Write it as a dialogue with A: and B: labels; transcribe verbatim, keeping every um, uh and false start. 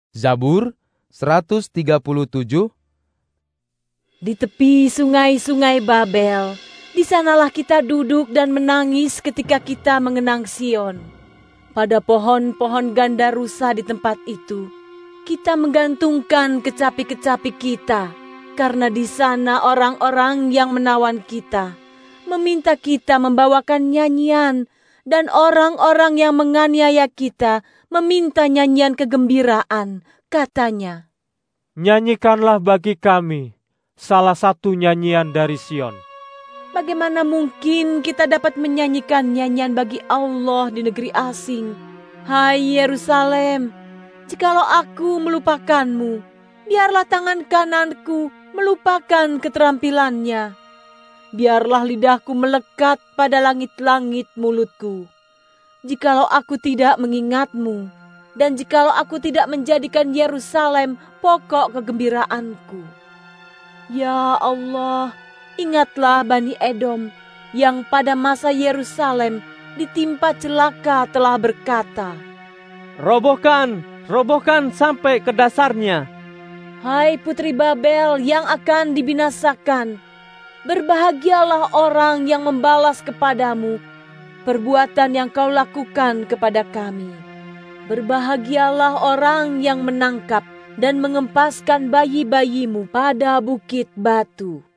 A: Zabur seratus tiga puluh tujuh.
B: Di tepi sungai-sungai Babel, di sanalah kita duduk dan menangis ketika kita mengenang Sion. Pada pohon-pohon ganda rusa di tempat itu, kita menggantungkan kecapi-kecapi kita, karena di sana orang-orang yang menawan kita meminta kita membawakan nyanyian, dan orang-orang yang menganiaya kita meminta nyanyian kegembiraan. Katanya,
C: "Nyanyikanlah bagi kami salah satu nyanyian dari Sion."
B: bagaimana mungkin kita dapat menyanyikan nyanyian bagi Allah di negeri asing? Hai Yerusalem, jikalau aku melupakanmu, biarlah tangan kananku melupakan keterampilannya. Biarlah lidahku melekat pada langit-langit mulutku. Jikalau aku tidak mengingatmu, dan jikalau aku tidak menjadikan Yerusalem pokok kegembiraanku. Ya Allah, ingatlah Bani Edom yang pada masa Yerusalem ditimpa celaka telah berkata,
C: "Robohkan, robohkan sampai ke dasarnya."
B: Hai putri Babel yang akan dibinasakan, berbahagialah orang yang membalas kepadamu perbuatan yang kau lakukan kepada kami. Berbahagialah orang yang menangkap dan mengempaskan bayi-bayimu pada bukit batu.